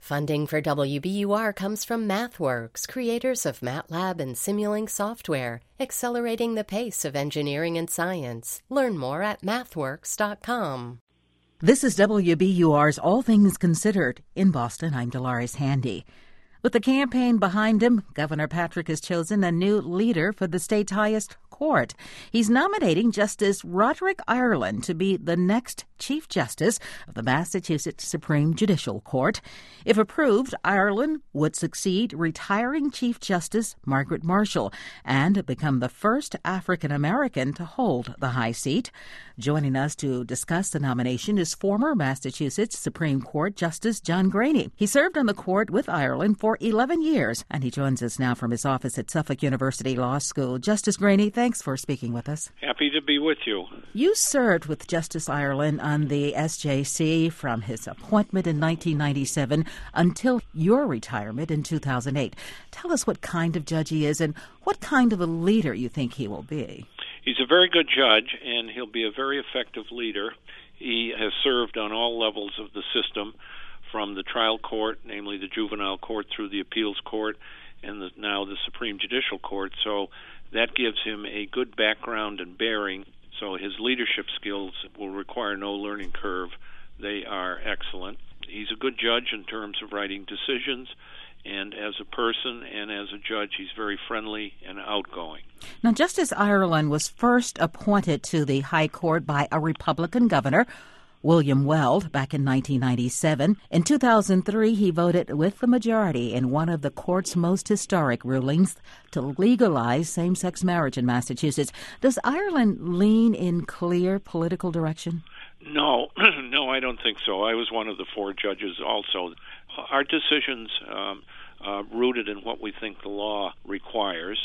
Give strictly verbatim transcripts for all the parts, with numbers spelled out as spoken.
Funding for W B U R comes from MathWorks, creators of MATLAB and Simulink software, accelerating the pace of engineering and science. Learn more at mathworks dot com. This is W B U R's All Things Considered. In Boston, I'm Dolores Handy. With the campaign behind him, Governor Patrick has chosen a new leader for the state's highest court. He's nominating Justice Roderick Ireland to be the next Chief Justice of the Massachusetts Supreme Judicial Court. If approved, Ireland would succeed retiring Chief Justice Margaret Marshall and become the first African-American to hold the high seat. Joining us to discuss the nomination is former Massachusetts Supreme Court Justice John Graney. He served on the court with Ireland for eleven years, and he joins us now from his office at Suffolk University Law School. Justice Graney, thanks for speaking with us. Happy to be with you. You served with Justice Ireland on the S J C from his appointment in nineteen ninety-seven until your retirement in two thousand eight. Tell us what kind of judge he is and what kind of a leader you think he will be. He's a very good judge, and he'll be a very effective leader. He has served on all levels of the system, from the trial court, namely the juvenile court, through the appeals court, and the, now the Supreme Judicial Court. So that gives him a good background and bearing. So his leadership skills will require no learning curve. They are excellent. He's a good judge in terms of writing decisions, and as a person and as a judge, he's very friendly and outgoing. Now, Justice Ireland was first appointed to the High Court by a Republican governor, William Weld, back in nineteen ninety-seven. In two thousand three, he voted with the majority in one of the court's most historic rulings to legalize same-sex marriage in Massachusetts. Does Ireland lean in clear political direction? No, no, I don't think so. I was one of the four judges also. Our decisions um, uh, rooted in what we think the law requires,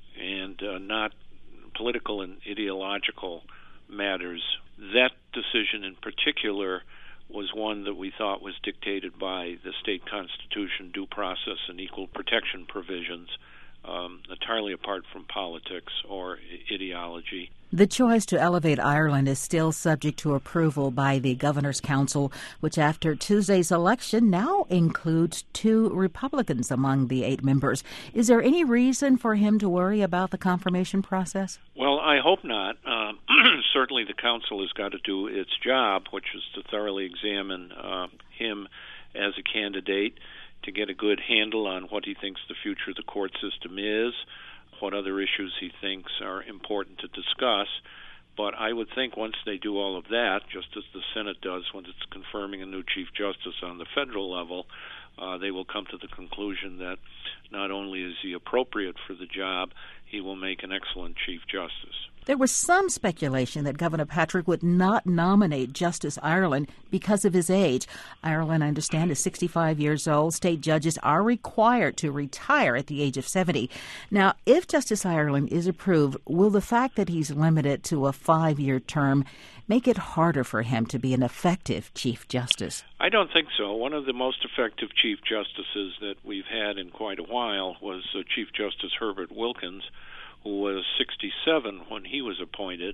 and uh, not political and ideological matters. That decision in particular was one that we thought was dictated by the state constitution, due process, and equal protection provisions, um, entirely apart from politics or ideology. The choice to elevate Ireland is still subject to approval by the Governor's Council, which after Tuesday's election now includes two Republicans among the eight members. Is there any reason for him to worry about the confirmation process? Well, I hope not. Um, certainly the Council has got to do its job, which is to thoroughly examine uh, him as a candidate, to get a good handle on what he thinks the future of the court system is, what other issues he thinks are important to discuss. But I would think once they do all of that, just as the Senate does when it's confirming a new Chief Justice on the federal level, uh, they will come to the conclusion that not only is he appropriate for the job, he will make an excellent Chief Justice. There was some speculation that Governor Patrick would not nominate Justice Ireland because of his age. Ireland, I understand, is sixty-five years old. State judges are required to retire at the age of seventy. Now, if Justice Ireland is approved, will the fact that he's limited to a five-year term make it harder for him to be an effective Chief Justice? I don't think so. One of the most effective Chief Justices that we've had in quite a while was uh, Chief Justice Herbert Wilkins, who was sixty-seven when he was appointed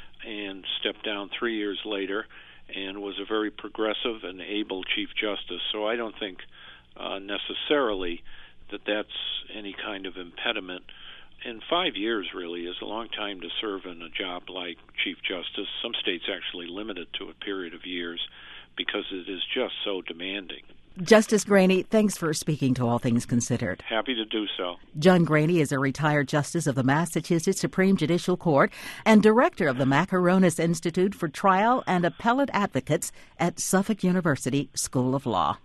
and stepped down three years later and was a very progressive and able Chief Justice. So I don't think uh, necessarily that that's any kind of impediment. And five years really is a long time to serve in a job like Chief Justice. Some states actually limit it to a period of years because it is just so demanding. Justice Graney, thanks for speaking to All Things Considered. Happy to do so. John Graney is a retired justice of the Massachusetts Supreme Judicial Court and director of the Macaronis Institute for Trial and Appellate Advocates at Suffolk University School of Law.